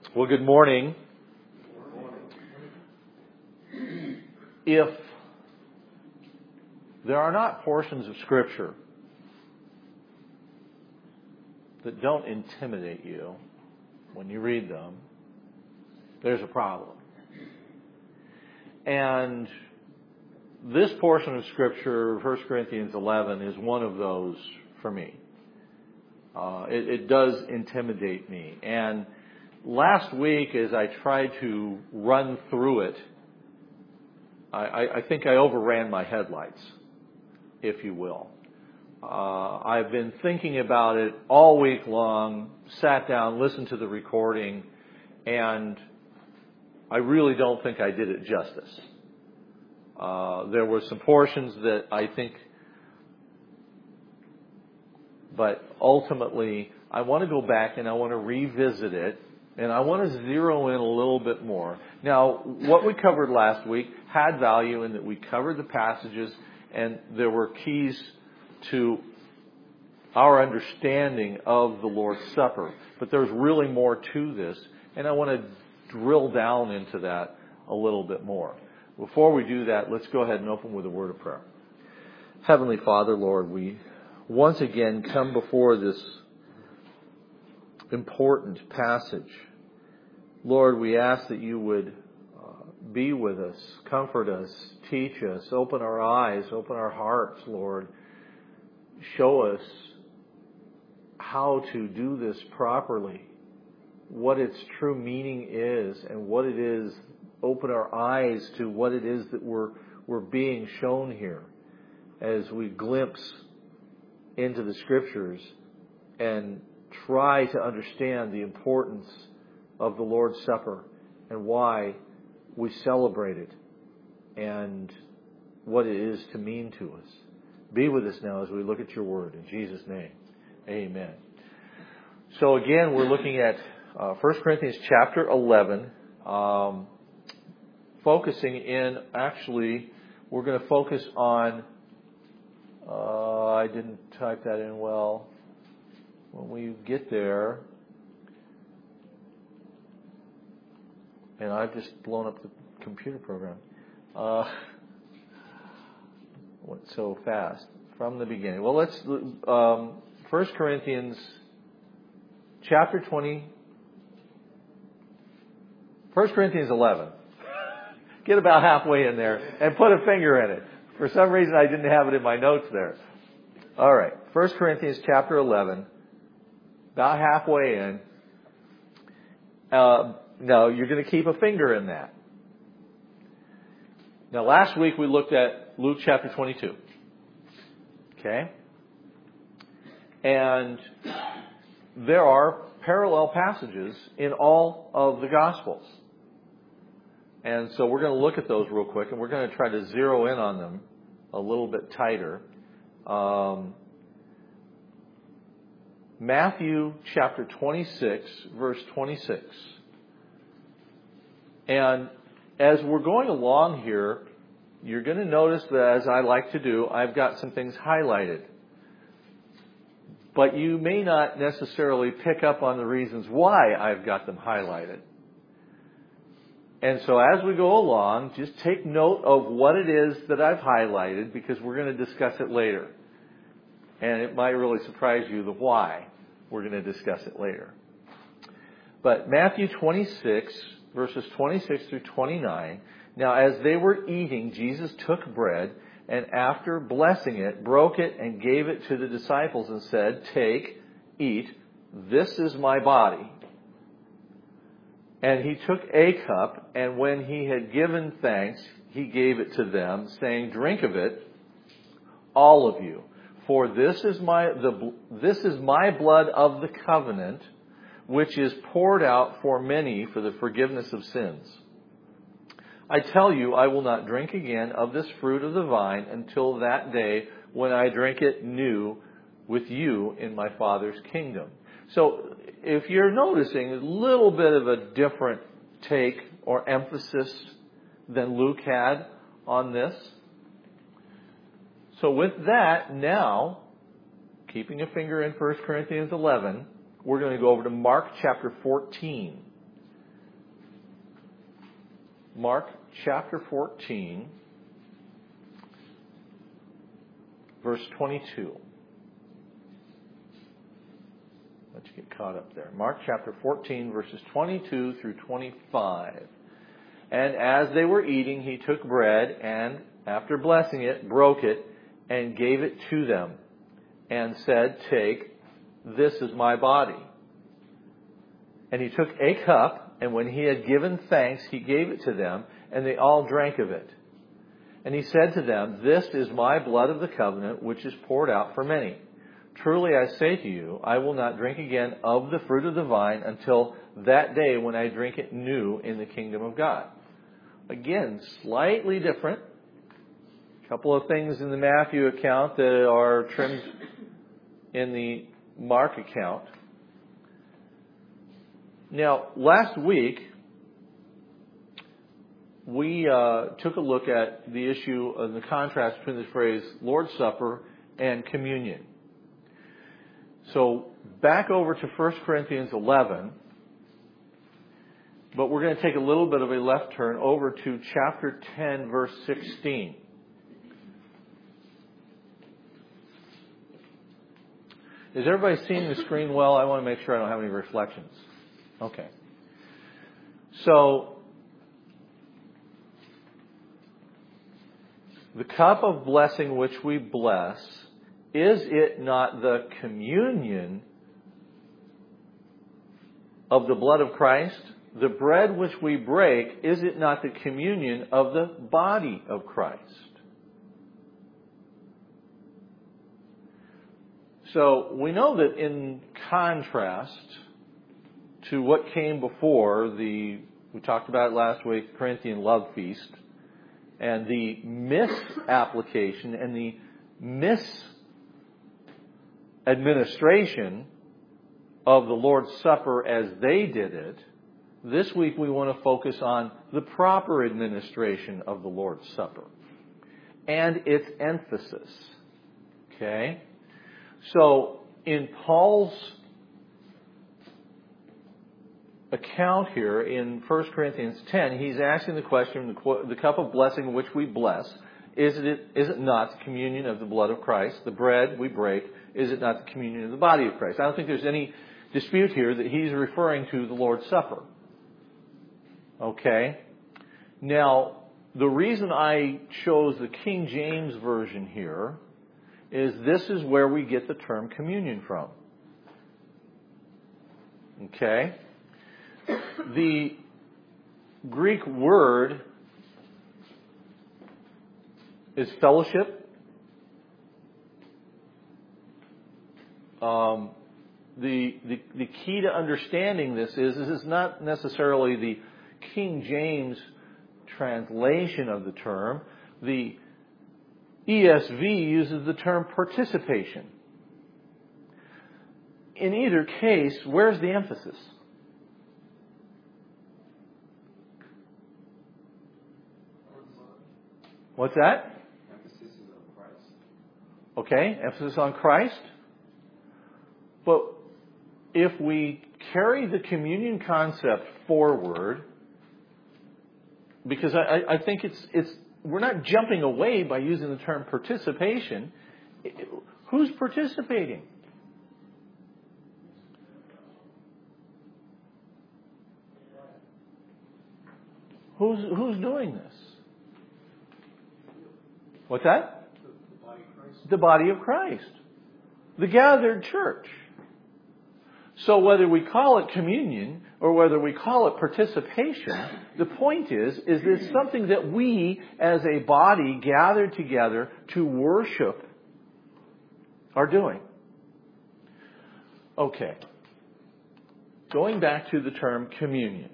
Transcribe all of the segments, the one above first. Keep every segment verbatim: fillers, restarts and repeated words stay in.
Well, good morning. If there are not portions of Scripture that don't intimidate you when you read them, there's a problem. And this portion of Scripture, First Corinthians eleven, is one of those for me. Uh, it, it does intimidate me. And last week, as I tried to run through it, I, I think I overran my headlights, if you will. Uh, I've been thinking about it all week long, sat down, listened to the recording, and I really don't think I did it justice. Uh, there were some portions that I think, but ultimately, I want to go back and I want to revisit it. And I want to zero in a little bit more. Now, what we covered last week had value in that we covered the passages and there were keys to our understanding of the Lord's Supper. But there's really more to this, and I want to drill down into that a little bit more. Before we do that, let's go ahead and open with a word of prayer. Heavenly Father, Lord, we once again come before this important passage. Lord, we ask that you would uh, be with us, comfort us, teach us, open our eyes, open our hearts, Lord. Show us how to do this properly, what its true meaning is, and what it is. Open our eyes to what it is that we're, we're being shown here as we glimpse into the Scriptures and try to understand the importance of the Lord's Supper and why we celebrate it and what it is to mean to us. Be with us now as we look at your word. In Jesus' name, amen. So again, we're looking at uh, First Corinthians chapter eleven, um, focusing in, actually, we're going to focus on, uh, I didn't type that in well. When we get there, and I've just blown up the computer program. Uh, went so fast from the beginning. Well, let's um, First Corinthians chapter twenty. First Corinthians eleven. Get about halfway in there and put a finger in it. For some reason, I didn't have it in my notes there. All right, First Corinthians chapter eleven. About halfway in. Uh, no, you're going to keep a finger in that. Now, last week we looked at Luke chapter twenty-two. Okay? And there are parallel passages in all of the Gospels. And so we're going to look at those real quick, and we're going to try to zero in on them a little bit tighter. Um, Matthew chapter twenty-six, verse twenty-six. And as we're going along here, you're going to notice that, as I like to do, I've got some things highlighted. But you may not necessarily pick up on the reasons why I've got them highlighted. And so as we go along, just take note of what it is that I've highlighted, because we're going to discuss it later. And it might really surprise you the why. We're going to discuss it later. But Matthew twenty-six, verses twenty-six through twenty-nine. Now, as they were eating, Jesus took bread, and after blessing it, broke it and gave it to the disciples and said, "Take, eat, this is my body." And he took a cup, and when he had given thanks, he gave it to them, saying, "Drink of it, all of you. For this is my the this is my blood of the covenant, which is poured out for many for the forgiveness of sins. I tell you, I will not drink again of this fruit of the vine until that day when I drink it new with you in my Father's kingdom." So if you're noticing a little bit of a different take or emphasis than Luke had on this. So with that, now, keeping a finger in First Corinthians eleven, we're going to go over to Mark chapter fourteen. Mark chapter fourteen, verse twenty-two. Let's get caught up there. Mark chapter fourteen, verses twenty-two through twenty-five. And as they were eating, he took bread and, after blessing it, broke it and gave it to them and said, "Take, this is my body." And he took a cup, and when he had given thanks, he gave it to them, and they all drank of it. And he said to them, "This is my blood of the covenant, which is poured out for many. Truly I say to you, I will not drink again of the fruit of the vine until that day when I drink it new in the kingdom of God." Again, slightly different. A couple of things in the Matthew account that are trimmed in the Mark account. Now, last week, we uh, took a look at the issue of the contrast between the phrase Lord's Supper and communion. So, back over to First Corinthians eleven, but we're going to take a little bit of a left turn over to chapter ten, verse sixteen. Is everybody seeing the screen well? I want to make sure I don't have any reflections. Okay. So, the cup of blessing which we bless, is it not the communion of the blood of Christ? The bread which we break, is it not the communion of the body of Christ? So we know that in contrast to what came before, the we talked about it last week, Corinthian love feast, and the misapplication and the misadministration of the Lord's Supper as they did it, this week we want to focus on the proper administration of the Lord's Supper and its emphasis. Okay? So, in Paul's account here in First Corinthians ten, he's asking the question, the cup of blessing which we bless, is it, is it not the communion of the blood of Christ? The bread we break, is it not the communion of the body of Christ? I don't think there's any dispute here that he's referring to the Lord's Supper. Okay? Now, the reason I chose the King James Version here is this is where we get the term communion from. Okay? The Greek word is fellowship. Um, the, the the key to understanding this is this is not necessarily the King James translation of the term. The E S V uses the term participation. In either case, where's the emphasis? What's that? Emphasis is on Christ. Okay, emphasis on Christ. But if we carry the communion concept forward, because I, I think it's it's we're not jumping away by using the term participation. Who's participating? Who's who's doing this? What's that? The body of Christ. The body of Christ. The gathered church. So whether we call it communion or whether we call it participation, the point is, is it's something that we as a body gathered together to worship are doing. Okay. Going back to the term communion.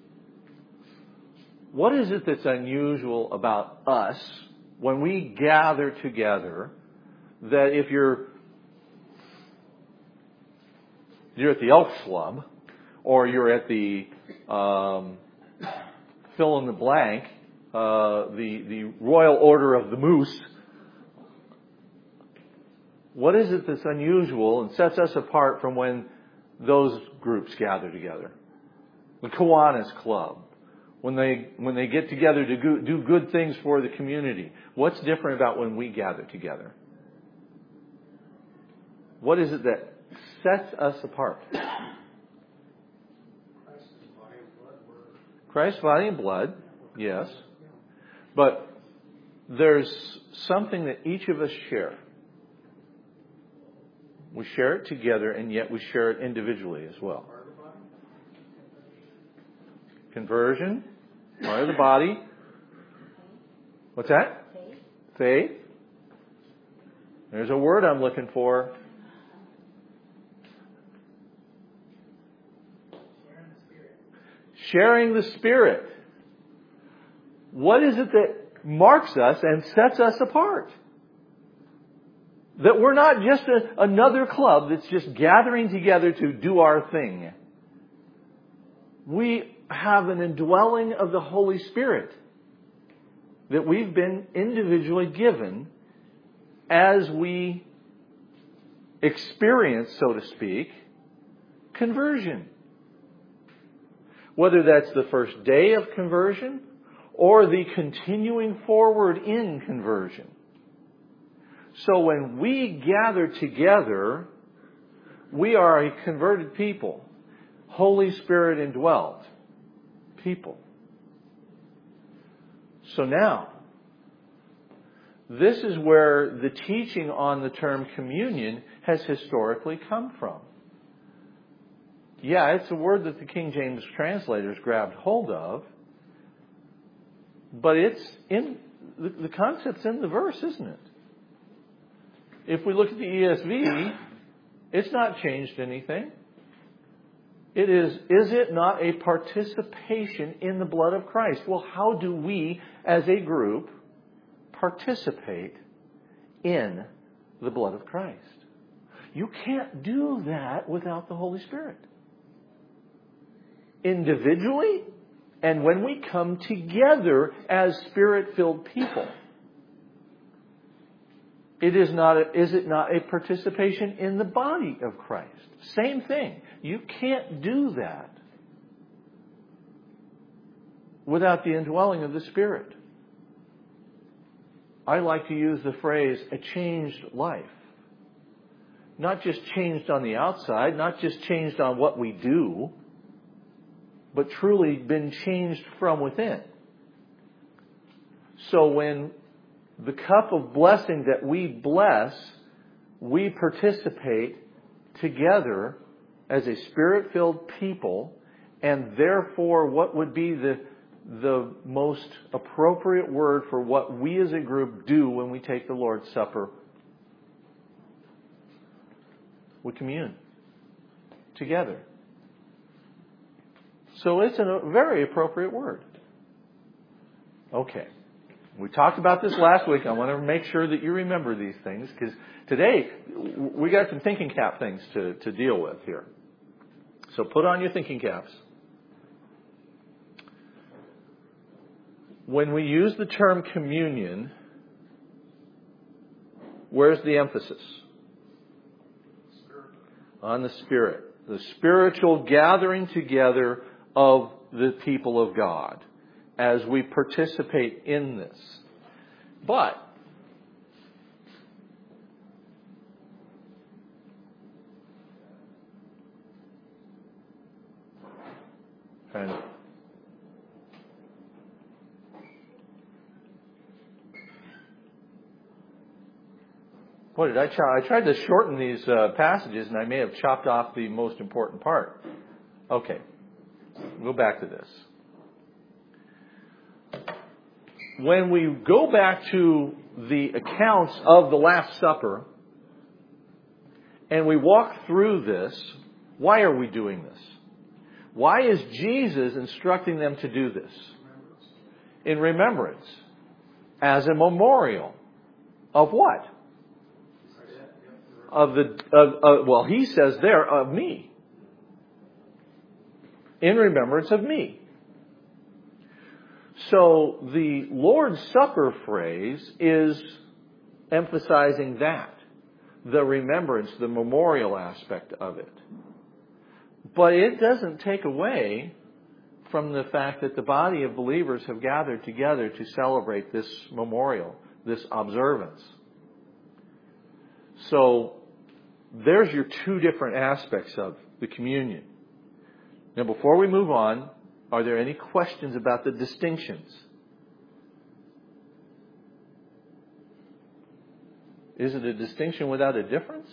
What is it that's unusual about us when we gather together that if you're you're at the Elks Club or you're at the um, fill in the blank, uh, the the Royal Order of the Moose, what is it that's unusual and sets us apart from when those groups gather together? The Kiwanis Club, When they, when they get together to go, do good things for the community. What's different about when we gather together? What is it that sets us apart? Christ's body and blood, yes. But there's something that each of us share. We share it together, and yet we share it individually as well. Conversion, part of the body. What's that? Faith. Faith. There's a word I'm looking for. Sharing the Spirit. Sharing the Spirit. What is it that marks us and sets us apart? That we're not just a, another club that's just gathering together to do our thing. We have an indwelling of the Holy Spirit that we've been individually given as we experience, so to speak, conversion. Whether that's the first day of conversion or the continuing forward in conversion. So when we gather together, we are a converted people, Holy Spirit indwelt people. So now, this is where the teaching on the term communion has historically come from. Yeah, it's a word that the King James translators grabbed hold of, but it's in the, the concept's in the verse, isn't it? If we look at the E S V, it's not changed anything. It is, is it not a participation in the blood of Christ? Well, how do we, as a group, participate in the blood of Christ? You can't do that without the Holy Spirit. Individually, and when we come together as Spirit-filled people. It is not a, is it not a participation in the body of Christ? Same thing. You can't do that without the indwelling of the Spirit. I like to use the phrase, a changed life. Not just changed on the outside, not just changed on what we do, but truly been changed from within. So when the cup of blessing that we bless, we participate together as a Spirit-filled people, and therefore what would be the, the most appropriate word for what we as a group do when we take the Lord's Supper? We commune together. So it's a very appropriate word. Okay. We talked about this last week. I want to make sure that you remember these things, because today we got some thinking cap things to, to deal with here. So put on your thinking caps. When we use the term communion, where's the emphasis? Spirit. On the Spirit. The spiritual gathering together of the people of God as we participate in this. But kind of what did I try? I tried to shorten these uh, passages, and I may have chopped off the most important part. Okay, go back to this. When we go back to the accounts of the Last Supper and we walk through this, why are we doing this? Why is Jesus instructing them to do this? In remembrance. As a memorial. Of what? Of the, of, of, well, he says there, of me. In remembrance of me. So the Lord's Supper phrase is emphasizing that. The remembrance, the memorial aspect of it. But it doesn't take away from the fact that the body of believers have gathered together to celebrate this memorial, this observance. So there's your two different aspects of the communion. Now, before we move on, are there any questions about the distinctions? Is it a distinction without a difference?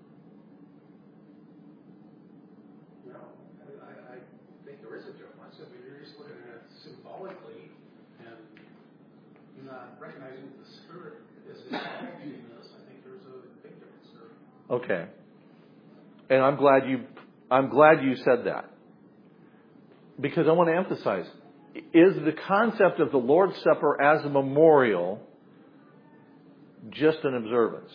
No, I, I think there is a difference. I mean, you're just looking at it symbolically and not recognizing the Spirit is involved in this. I think there's a big difference there. Okay. And I'm glad you I'm glad you said that. Because I want to emphasize, is the concept of the Lord's Supper as a memorial just an observance?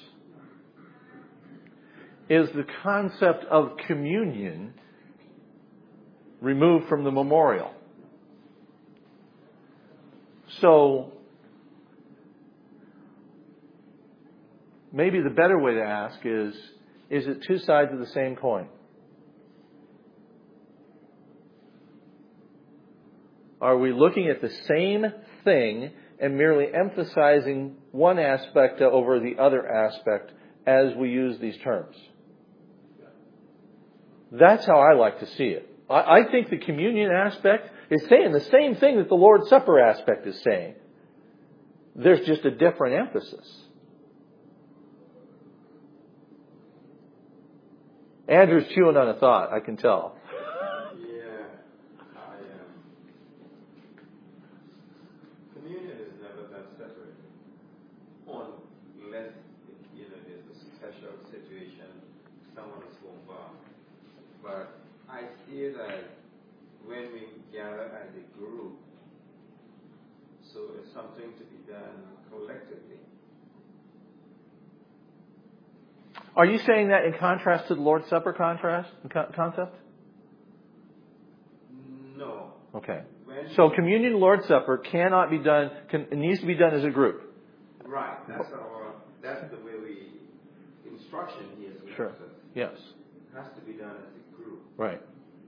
Is the concept of communion removed from the memorial? So, maybe the better way to ask is, is it two sides of the same coin? Are we looking at the same thing and merely emphasizing one aspect over the other aspect as we use these terms? That's how I like to see it. I, I think the communion aspect is saying the same thing that the Lord's Supper aspect is saying. There's just a different emphasis. Andrew's chewing on a thought, I can tell. That when we gather as a group, so it's something to be done collectively. Are you saying that in contrast to the Lord's Supper contrast concept? No. Okay. When so communion, Lord's Supper cannot be done. Can, it needs to be done as a group. Right. That's our. That's the way we instruction here. Sure. Yes. It has to be done as a group. Right.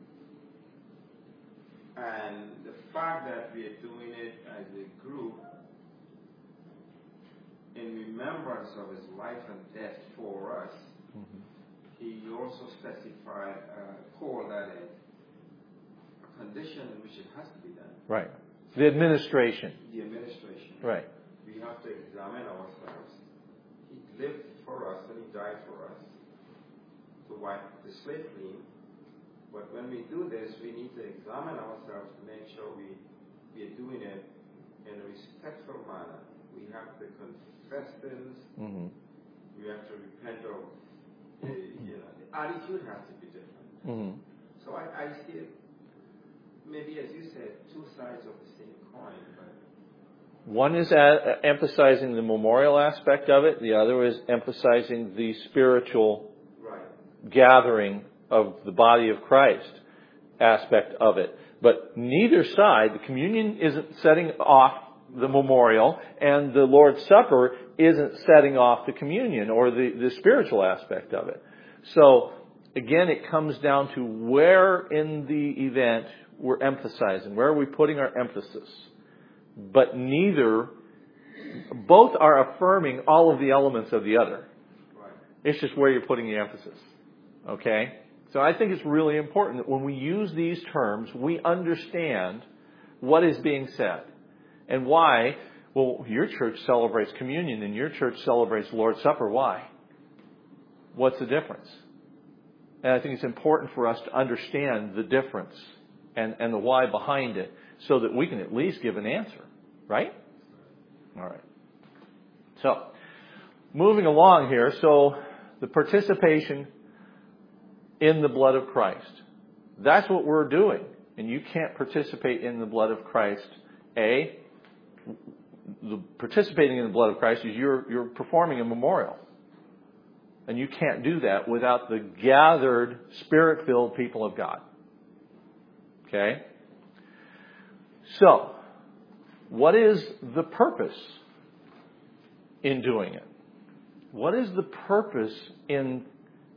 And the fact that we are doing it as a group in remembrance of his life and death for us, mm-hmm. he also specified a core, that is, a condition in which it has to be done. Right. The administration. The administration. Right. We have to examine ourselves. He lived for us and he died for us to wipe the slate clean. But when we do this, we need to examine ourselves to make sure we, we are doing it in a respectful manner. We have to confess sins. Mm-hmm. We have to repent of, uh, you know, the attitude has to be different. Mm-hmm. So I, I see it, maybe as you said, two sides of the same coin. But one is a- emphasizing the memorial aspect of it. The other is emphasizing the spiritual right. gathering of the body of Christ aspect of it. But neither side, the communion isn't setting off the memorial, and the Lord's Supper isn't setting off the communion or the, the spiritual aspect of it. So, again, it comes down to where in the event we're emphasizing, where are we putting our emphasis. But neither, both are affirming all of the elements of the other. Right. It's just where you're putting the emphasis. Okay? So I think it's really important that when we use these terms, we understand what is being said and why. Well, your church celebrates communion and your church celebrates Lord's Supper. Why? What's the difference? And I think it's important for us to understand the difference and, and the why behind it so that we can at least give an answer. Right? All right. So, moving along here. So, the participation in the blood of Christ. That's what we're doing. And you can't participate in the blood of Christ. A, the participating in the blood of Christ is you're, you're performing a memorial. And you can't do that without the gathered, Spirit-filled people of God. Okay? So, what is the purpose in doing it? What is the purpose in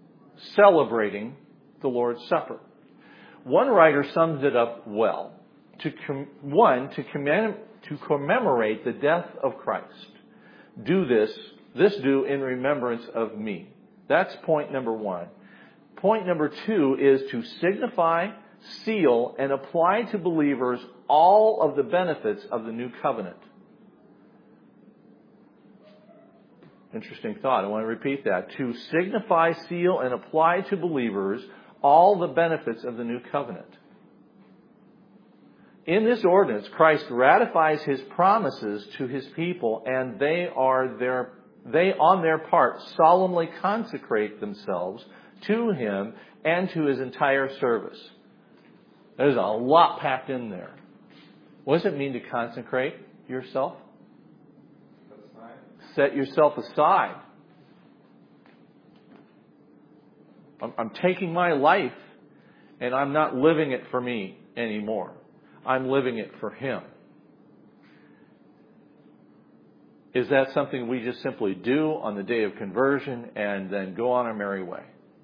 celebrating the Lord's Supper? One writer sums it up well. to com- one, to, commem- to commemorate the death of Christ. Do this, this do in remembrance of me. That's point number one. Point number two is to signify, seal, and apply to believers all of the benefits of the new covenant. Interesting thought. I want to repeat that. To signify, seal, and apply to believers all the benefits of the new covenant. In this ordinance, Christ ratifies His promises to His people, and they are their, they on their part solemnly consecrate themselves to Him and to His entire service. There's a lot packed in there. What does it mean to consecrate yourself? Set yourself aside. I'm, I'm taking my life and I'm not living it for me anymore. I'm living it for Him. Is that something we just simply do on the day of conversion and then go on our merry way?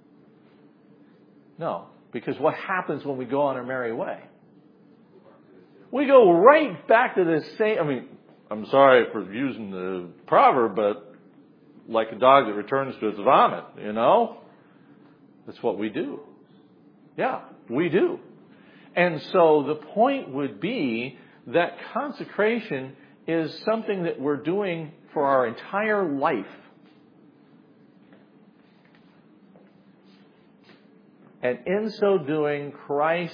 No. Because what happens when we go on our merry way? We go right back to this same, I mean, I'm sorry for using the proverb, but like a dog that returns to its vomit, you know? That's what we do. Yeah, we do. And so the point would be that consecration is something that we're doing for our entire life. And in so doing, Christ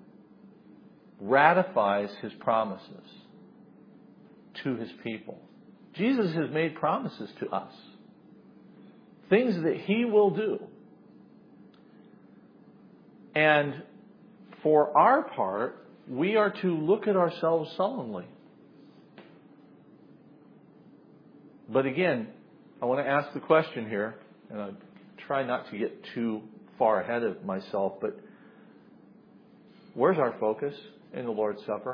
ratifies His promises to His people. Jesus has made promises to us. Things that He will do. And for our part, we are to look at ourselves solemnly. But again, I want to ask the question here, and I try not to get too far ahead of myself, but where's our focus in the Lord's Supper?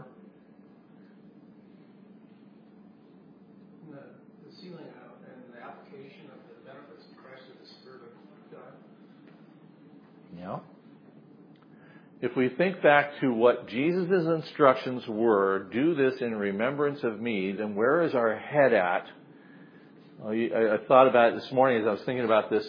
The, the sealing out and the application of the benefits of Christ and the Spirit of God. Yeah. If we think back to what Jesus' instructions were, do this in remembrance of me, then where is our head at? Well, I thought about it this morning as I was thinking about this.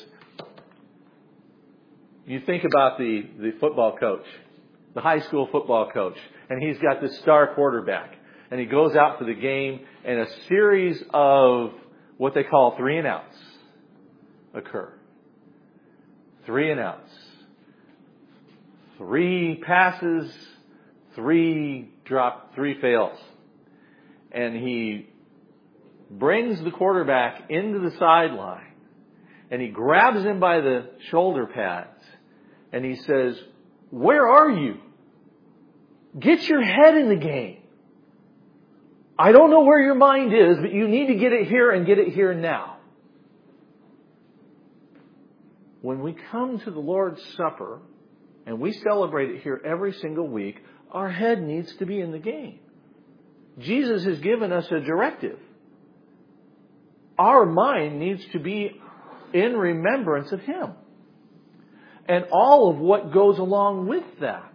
You think about the, the football coach, the high school football coach, and he's got this star quarterback. And he goes out for the game, and a series of what they call three and outs occur. Three and outs. Three passes, three drop, three fails. And he brings the quarterback into the sideline, and he grabs him by the shoulder pads, and he says, "Where are you? Get your head in the game. I don't know where your mind is, but you need to get it here and get it here now." When we come to the Lord's Supper, and we celebrate it here every single week, our head needs to be in the game. Jesus has given us a directive. Our mind needs to be in remembrance of Him. And all of what goes along with that.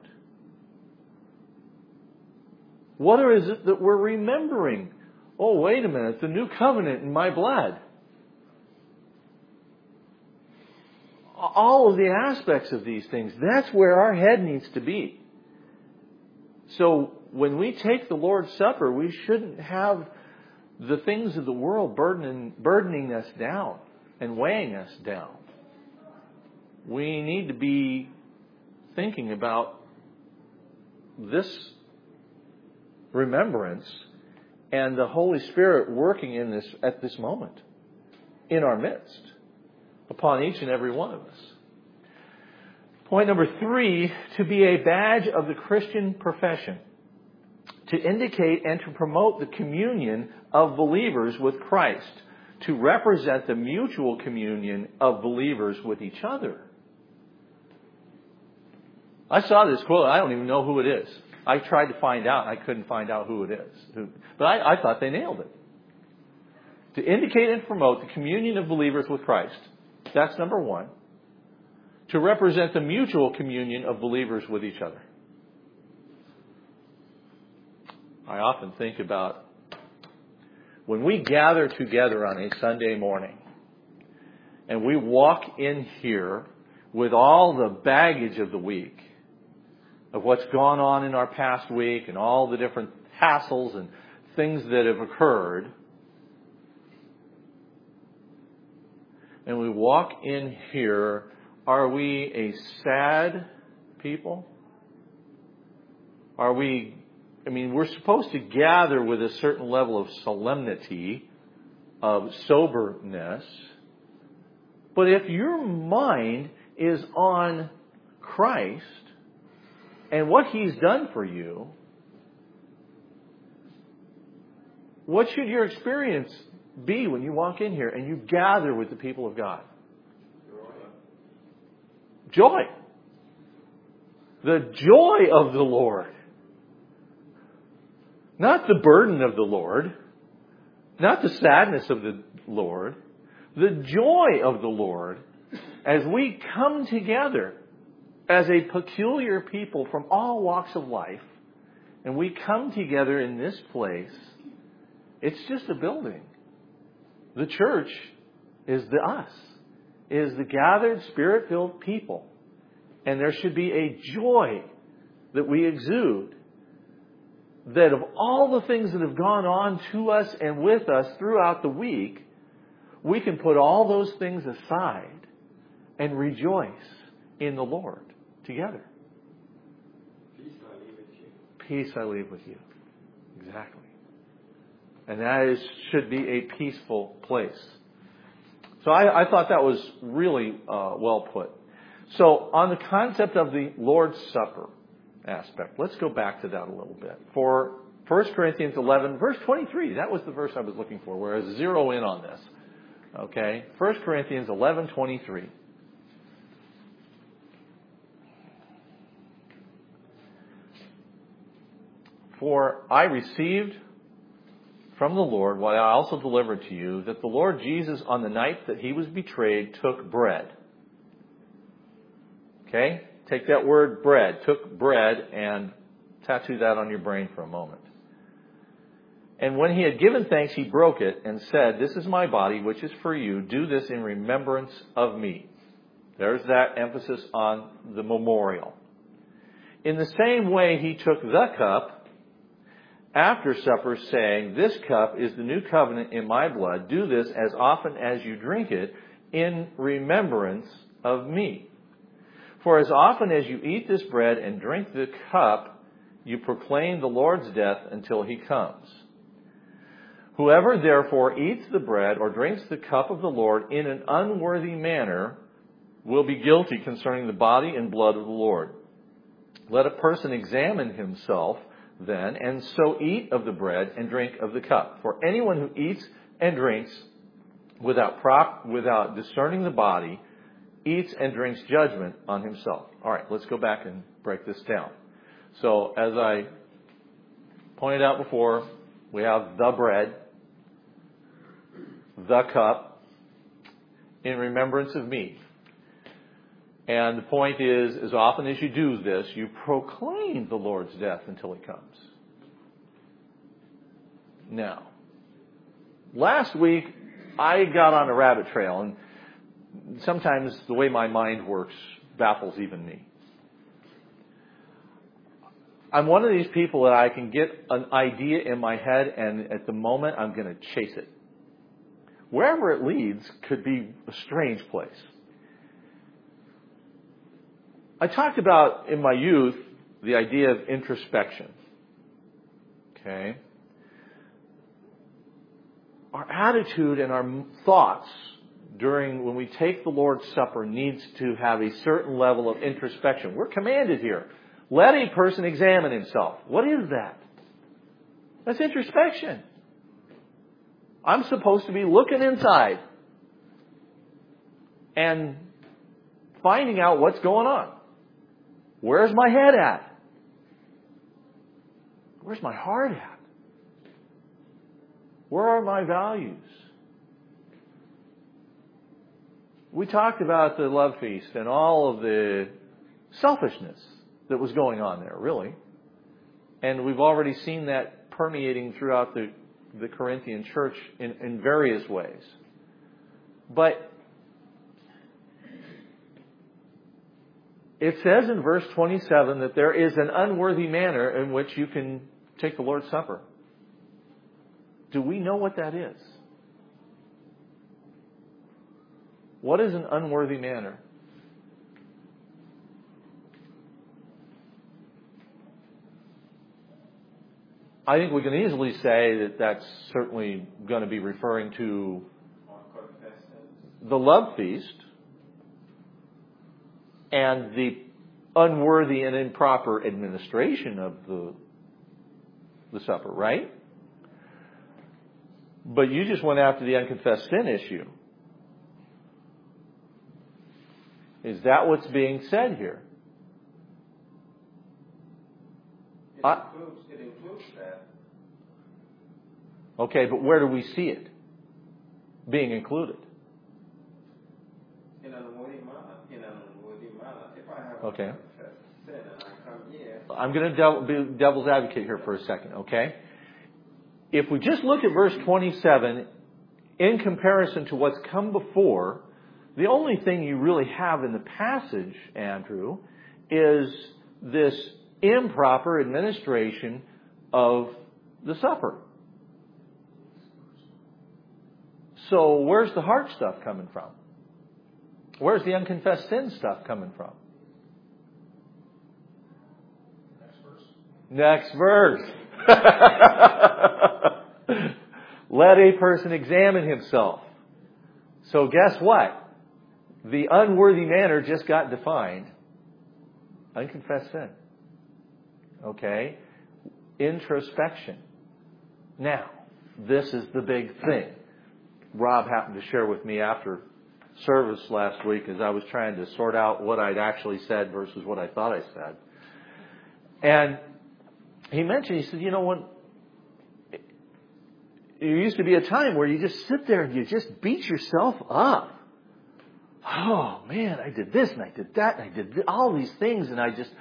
What is it that we're remembering? Oh, wait a minute, the new covenant in my blood. All of the aspects of these things, that's where our head needs to be. So when we take the Lord's Supper, we shouldn't have the things of the world burdening, burdening us down and weighing us down. We need to be thinking about this remembrance and the Holy Spirit working in this at this moment in our midst upon each and every one of us. Point number three, to be a badge of the Christian profession, to indicate and to promote the communion of believers with Christ, to represent the mutual communion of believers with each other. I saw this quote. I don't even know who it is. I tried to find out. I couldn't find out who it is. But I, I thought they nailed it. To indicate and promote the communion of believers with Christ. That's number one. To represent the mutual communion of believers with each other. I often think about when we gather together on a Sunday morning and we walk in here with all the baggage of the week, of what's gone on in our past week and all the different hassles and things that have occurred, and we walk in here, are we a sad people? Are we, I mean, we're supposed to gather with a certain level of solemnity, of soberness, but if your mind is on Christ and what He's done for you, what should your experience be when you walk in here and you gather with the people of God? Joy. The joy of the Lord. Not the burden of the Lord. Not the sadness of the Lord. The joy of the Lord as we come together as a peculiar people from all walks of life, and we come together in this place. It's just a building. The church is the us, is the gathered, Spirit-filled people. And there should be a joy that we exude, that of all the things that have gone on to us and with us throughout the week, we can put all those things aside and rejoice in the Lord together. Peace I leave with you. Peace I leave with you. Exactly. And that is, should be a peaceful place. So I, I thought that was really uh, well put. So on the concept of the Lord's Supper aspect, let's go back to that a little bit. For First Corinthians eleven, verse twenty-three, that was the verse I was looking for, whereas zero in on this. Okay, First Corinthians eleven twenty-three. For I received from the Lord what I also delivered to you, that the Lord Jesus, on the night that He was betrayed, took bread. Okay? Take that word bread, took bread, and tattoo that on your brain for a moment. And when He had given thanks, He broke it and said, "This is my body, which is for you. Do this in remembrance of me." There's that emphasis on the memorial. In the same way, He took the cup after supper, saying, "This cup is the new covenant in my blood. Do this as often as you drink it in remembrance of me. For as often as you eat this bread and drink the cup, you proclaim the Lord's death until He comes. Whoever therefore eats the bread or drinks the cup of the Lord in an unworthy manner will be guilty concerning the body and blood of the Lord. Let a person examine himself then, and so eat of the bread and drink of the cup. For anyone who eats and drinks without prop, without discerning the body, eats and drinks judgment on himself." All right, let's go back and break this down. So, as I pointed out before, we have the bread, the cup, in remembrance of me. And the point is, as often as you do this, you proclaim the Lord's death until He comes. Now, last week, I got on a rabbit trail, and sometimes the way my mind works baffles even me. I'm one of these people that I can get an idea in my head, and at the moment, I'm going to chase it. Wherever it leads could be a strange place. I talked about, in my youth, the idea of introspection. Okay? Our attitude and our thoughts during, when we take the Lord's Supper, needs to have a certain level of introspection. We're commanded here. Let a person examine himself. What is that? That's introspection. I'm supposed to be looking inside and finding out what's going on. Where's my head at? Where's my heart at? Where are my values? We talked about the love feast and all of the selfishness that was going on there, really. And we've already seen that permeating throughout the, the Corinthian church in, in various ways. But it says in verse twenty-seven that there is an unworthy manner in which you can take the Lord's Supper. Do we know what that is? What is an unworthy manner? I think we can easily say that that's certainly going to be referring to the love feast and the unworthy and improper administration of the, the supper, right? But you just went after the unconfessed sin issue. Is that what's being said here? It I, includes, it includes that. Okay, but where do we see it being included? In an unworthy manner. In an unworthy manner. If I have Okay. a confessed sin and I come here. I'm going to devil, be devil's advocate here for a second, okay? If we just look at verse twenty-seven, in comparison to what's come before, the only thing you really have in the passage, Andrew, is this improper administration of the supper. So where's the heart stuff coming from? Where's the unconfessed sin stuff coming from? Next verse. Next verse. Let a person examine himself. So guess what? The unworthy manner just got defined. Unconfessed sin. Okay? Introspection. Now, this is the big thing. Rob happened to share with me after service last week as I was trying to sort out what I'd actually said versus what I thought I said. And he mentioned, he said, you know, when there used to be a time where you just sit there and you just beat yourself up. Oh, man, I did this and I did that and I did th- all these things and I just...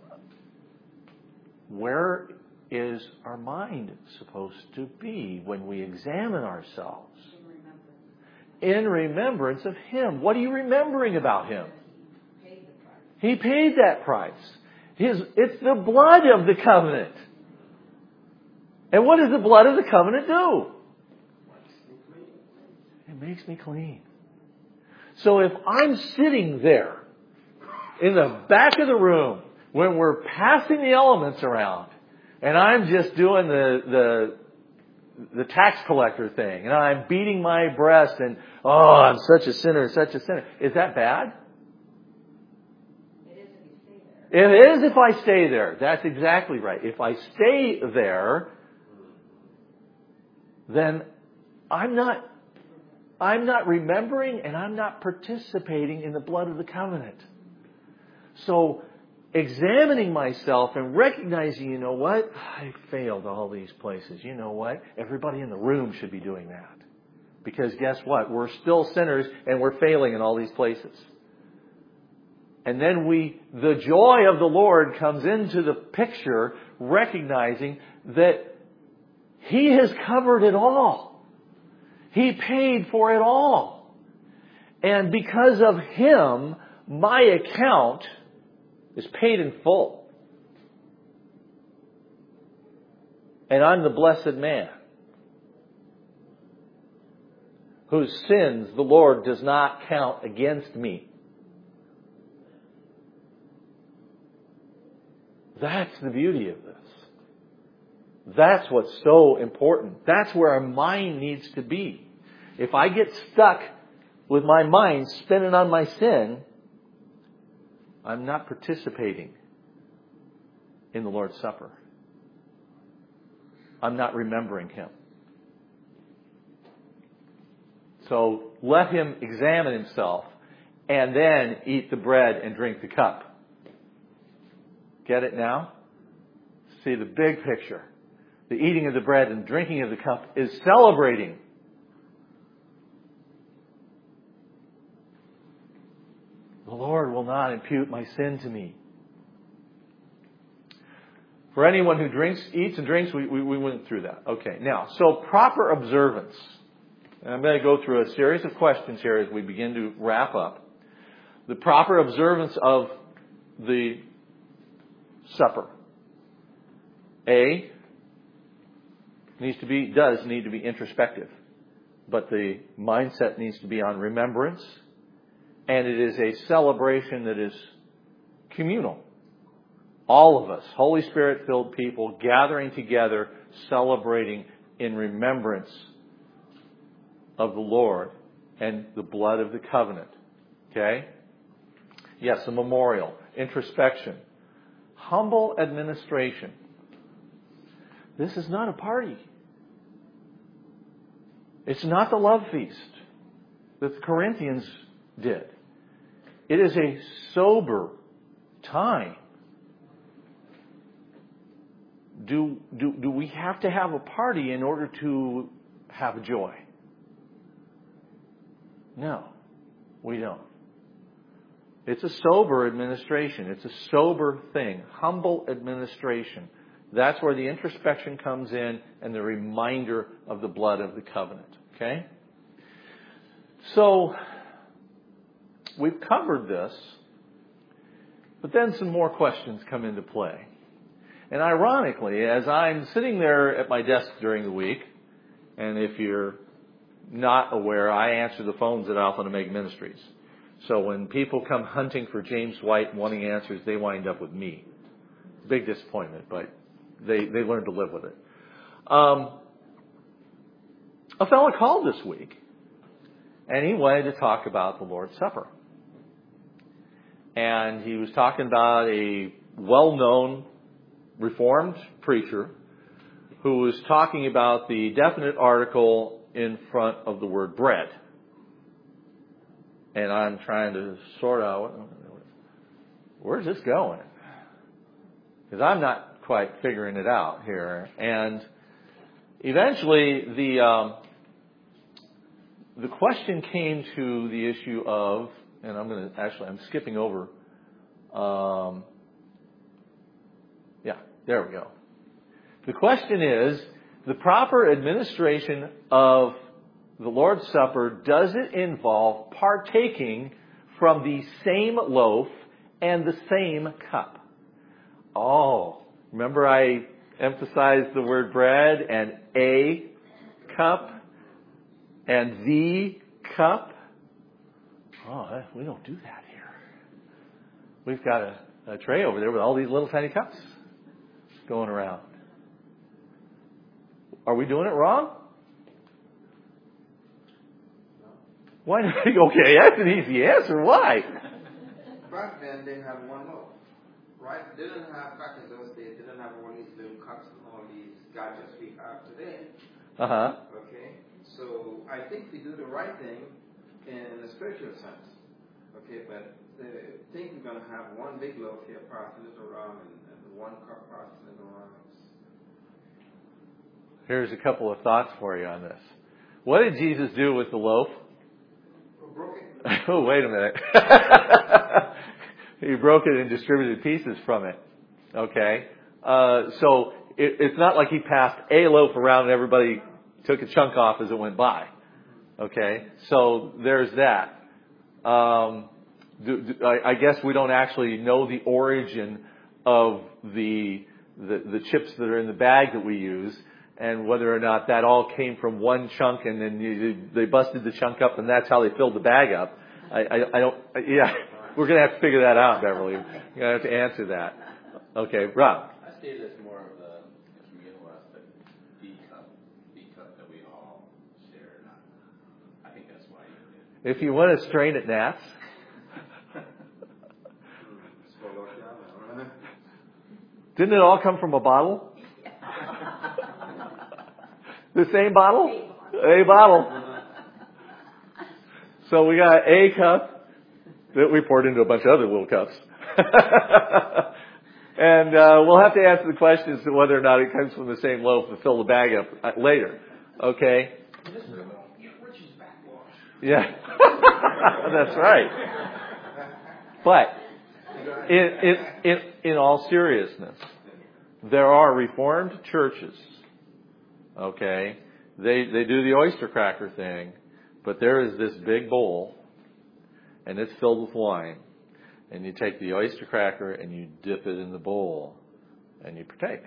Where is our mind supposed to be when we examine ourselves? In remembrance of Him. What are you remembering about Him? He paid that price. His, it's the blood of the covenant. And what does the blood of the covenant do? It makes me clean. So if I'm sitting there in the back of the room when we're passing the elements around and I'm just doing the, the, the tax collector thing and I'm beating my breast and, oh, I'm such a sinner, such a sinner. Is that bad? It is if you stay there. It is if I stay there. That's exactly right. If I stay there, then I'm not I'm not remembering and I'm not participating in the blood of the covenant. So examining myself and recognizing, you know what? I failed all these places. You know what? Everybody in the room should be doing that. Because guess what? We're still sinners and we're failing in all these places. And then we, the joy of the Lord comes into the picture, recognizing that He has covered it all. He paid for it all. And because of Him, my account is paid in full. And I'm the blessed man whose sins the Lord does not count against me. That's the beauty of this. That's what's so important. That's where our mind needs to be. If I get stuck with my mind spinning on my sin, I'm not participating in the Lord's Supper. I'm not remembering Him. So let him examine himself and then eat the bread and drink the cup. Get it now? See the big picture. The eating of the bread and drinking of the cup is celebrating. The Lord will not impute my sin to me. For anyone who drinks, eats and drinks, we, we, we went through that. Okay, now, so proper observance. And I'm going to go through a series of questions here as we begin to wrap up. The proper observance of the supper. A, needs to be, does need to be introspective. But the mindset needs to be on remembrance. And it is a celebration that is communal. All of us, Holy Spirit-filled people, gathering together, celebrating in remembrance of the Lord and the blood of the covenant. Okay? Yes, a memorial, introspection, humble administration. This is not a party. It's not the love feast that the Corinthians did. It is a sober time. Do, do, do we have to have a party in order to have joy? No, we don't. It's a sober administration. It's a sober thing. Humble administration. That's where the introspection comes in and the reminder of the blood of the covenant. Okay? So, we've covered this, but then some more questions come into play. And ironically, as I'm sitting there at my desk during the week, and if you're not aware, I answer the phones at Alpha and Omega Ministries. So when people come hunting for James White and wanting answers, they wind up with me. Big disappointment, but they, they learn to live with it. Um, a fellow called this week, and he wanted to talk about the Lord's Supper. And he was talking about a well-known Reformed preacher who was talking about the definite article in front of the word bread. And I'm trying to sort out, where's this going? Because I'm not quite figuring it out here. And eventually the um, the question came to the issue of, and I'm going to actually, I'm skipping over. Um, yeah, there we go. The question is, the proper administration of the Lord's Supper, does it involve partaking from the same loaf and the same cup? Oh, remember I emphasized the word bread and a cup and the cup? Oh, we don't do that here. We've got a, a tray over there with all these little tiny cups going around. Are we doing it wrong? Why not? Okay, that's an easy answer. Why? Back then they had one loaf, right? They didn't have, back in those days, they didn't have all these little cups and all these gadgets we have today. Uh-huh. Okay? So I think we do the right thing in a spiritual sense. Okay, but I think we're going to have one big loaf here, passing it around, and, and one cup passing it around. Here's a couple of thoughts for you on this. What did Jesus do with the loaf? Broke it. Oh, wait a minute. He broke it and distributed pieces from it. Okay? Uh, so it, it's not like he passed a loaf around and everybody took a chunk off as it went by. Okay? So there's that. Um, do, do, I, I guess we don't actually know the origin of the, the the chips that are in the bag that we use, and whether or not that all came from one chunk and then you, they busted the chunk up and that's how they filled the bag up. I, I, I don't, yeah, we're going to have to figure that out, Beverly. You're going to have to answer that. Okay, Rob. I see it as more of the, as we get less, the B cup, B cup that we all share. I think that's why you did. If you want to strain it, Nats. Didn't it all come from a bottle? The same bottle? A bottle. So we got a cup that we poured into a bunch of other little cups. And uh, we'll have to answer the question as to whether or not it comes from the same loaf to fill the bag up later. Okay? Yeah. That's right. But in, in, in, in all seriousness, there are Reformed churches, okay, they, they do the oyster cracker thing, but there is this big bowl, and it's filled with wine. And you take the oyster cracker and you dip it in the bowl, and you partake.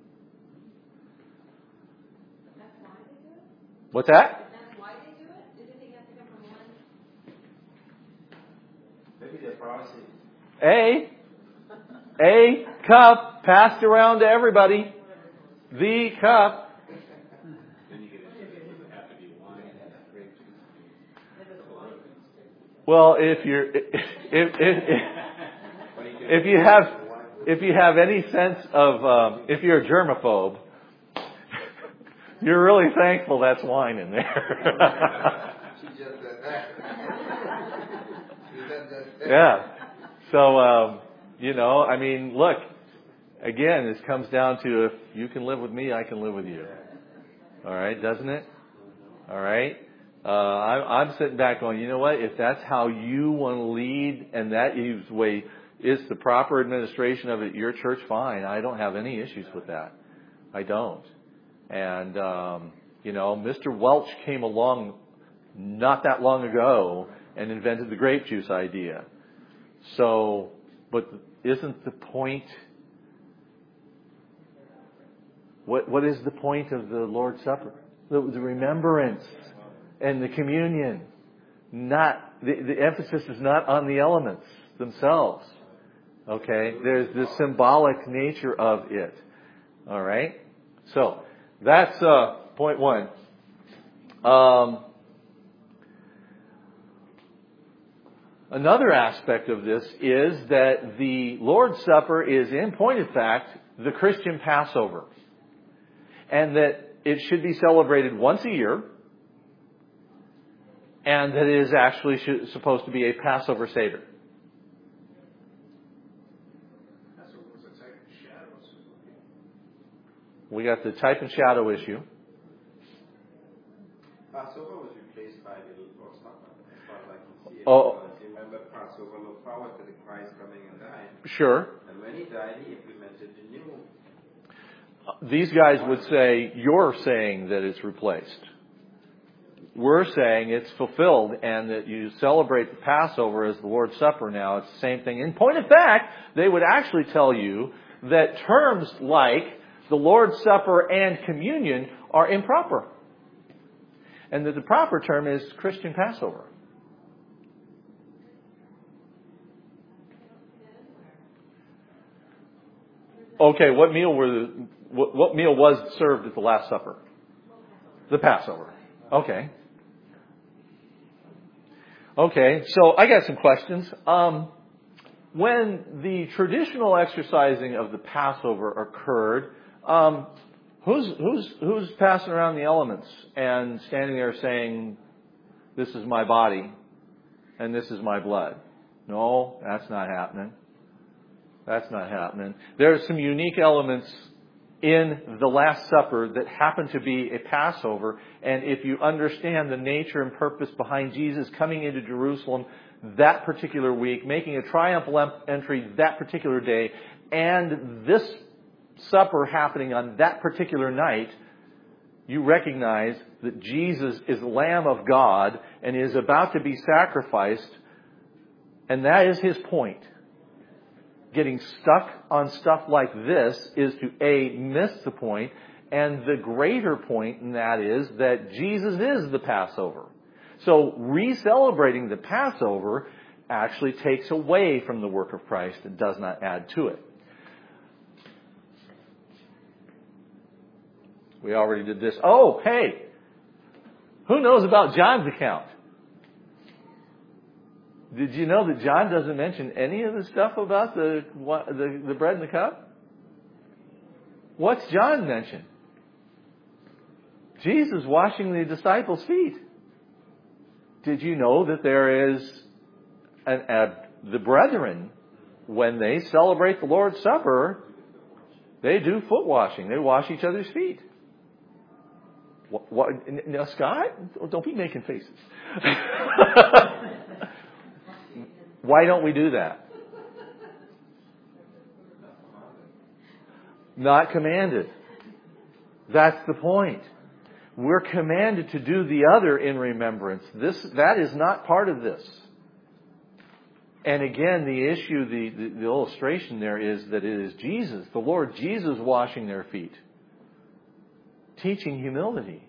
That's why they do it? What's that? That's why they do it? Did they have to come from one? Maybe they're promising. A, a cup passed around to everybody. The cup. Then you get into it, does it have to be wine? Well, if you're, if, if, if, if you have, if you have any sense of, um, if you're a germaphobe, you're really thankful that's wine in there. She just said that. She said that. Yeah. So, um, you know, I mean, look, again, this comes down to if you can live with me, I can live with you. All right, doesn't it? All right. Uh, I, I'm sitting back going, you know what? If that's how you want to lead, and that is the way is the proper administration of it, your church, fine. I don't have any issues with that. I don't. And um, you know, Mister Welch came along not that long ago and invented the grape juice idea. So, but isn't the point? What what is the point of the Lord's Supper? The, the remembrance and the communion. Not the, the emphasis is not on the elements themselves. Okay, there's the symbolic nature of it. All right, so that's uh, point one. Um, another aspect of this is that the Lord's Supper is, in point of fact, the Christian Passover, and that it should be celebrated once a year, and that it is actually should, supposed to be a Passover Seder. We got the type and shadow issue. Passover was replaced by the Lord's Supper, as far as I can see it. Oh. Because you remember, Passover looked forward to the Christ coming and dying. Sure. And when he died, he implemented the new. These guys would say, you're saying that it's replaced. We're saying it's fulfilled and that you celebrate the Passover as the Lord's Supper now. It's the same thing. In point of fact, they would actually tell you that terms like the Lord's Supper and communion are improper. And that the proper term is Christian Passover. Okay, what meal were the, what, what meal was served at the Last Supper? The Passover. Okay. Okay, so I got some questions. Um, when the traditional exercising of the Passover occurred, um, who's who's who's passing around the elements and standing there saying, "This is my body, and this is my blood"? No, that's not happening. That's not happening. There are some unique elements in the Last Supper that happen to be a Passover. And if you understand the nature and purpose behind Jesus coming into Jerusalem that particular week, making a triumphal entry that particular day, and this supper happening on that particular night, you recognize that Jesus is the Lamb of God and is about to be sacrificed. And that is his point. Getting stuck on stuff like this is to, A, miss the point, and the greater point in that is that Jesus is the Passover. So re-celebrating the Passover actually takes away from the work of Christ and does not add to it. We already did this. Oh, hey! Who knows about John's account? Did you know that John doesn't mention any of the stuff about the, the the bread and the cup? What's John mention? Jesus washing the disciples' feet. Did you know that there is an, a, the brethren, when they celebrate the Lord's Supper, they do foot washing. They wash each other's feet. What, what, now, Scott, don't be making faces. Why don't we do that? Not commanded. That's the point. We're commanded to do the other in remembrance. This, that is not part of this. And again, the issue, the, the, the illustration there is that it is Jesus, the Lord Jesus, washing their feet. Teaching humility.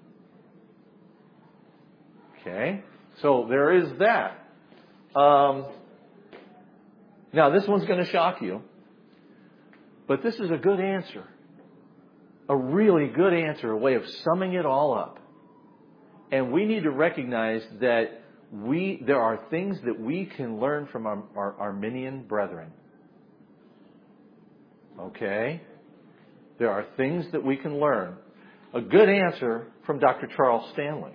Okay? So there is that. Um, now, this one's going to shock you. But this is a good answer. A really good answer, a way of summing it all up. And we need to recognize that we there are things that we can learn from our, our Arminian brethren. Okay? There are things that we can learn. A good answer from Doctor Charles Stanley.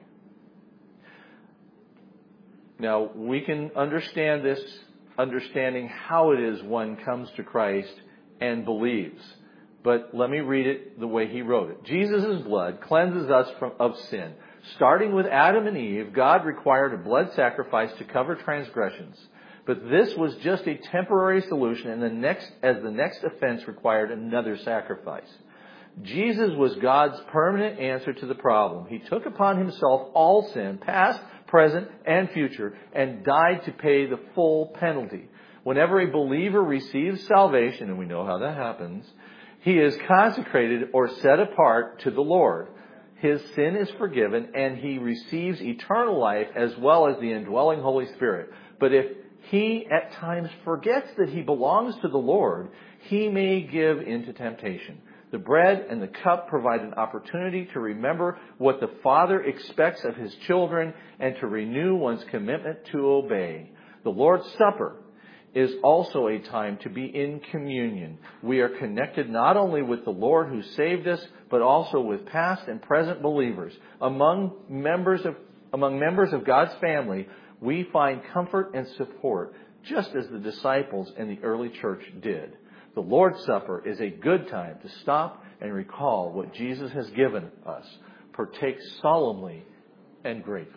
Now, we can understand this, understanding how it is one comes to Christ and believes. But let me read it the way he wrote it. Jesus' blood cleanses us from, of sin. Starting with Adam and Eve, God required a blood sacrifice to cover transgressions. But this was just a temporary solution, and the next, as the next offense required another sacrifice. Jesus was God's permanent answer to the problem. He took upon himself all sin, past, present, and future, and died to pay the full penalty. Whenever a believer receives salvation, and we know how that happens, he is consecrated or set apart to the Lord. His sin is forgiven, and he receives eternal life as well as the indwelling Holy Spirit. But if he at times forgets that he belongs to the Lord, he may give into temptation. The bread and the cup provide an opportunity to remember what the Father expects of his children and to renew one's commitment to obey. The Lord's Supper is also a time to be in communion. We are connected not only with the Lord who saved us, but also with past and present believers. Among members of, among members of God's family, we find comfort and support, just as the disciples in the early church did. The Lord's Supper is a good time to stop and recall what Jesus has given us. Partake solemnly and gratefully.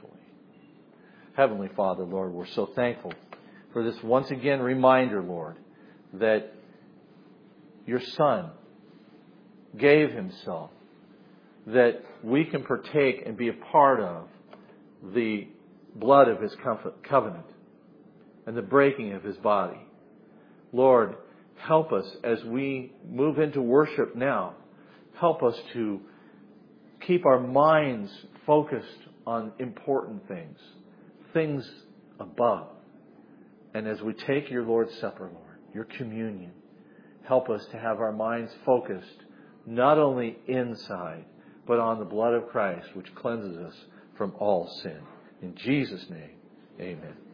Heavenly Father, Lord, we're so thankful for this once again reminder, Lord, that your Son gave himself, that we can partake and be a part of the blood of his covenant and the breaking of his body. Lord, help us as we move into worship now. Help us to keep our minds focused on important things, things above. And as we take your Lord's Supper, Lord, your communion, help us to have our minds focused not only inside, but on the blood of Christ, which cleanses us from all sin. In Jesus' name, amen.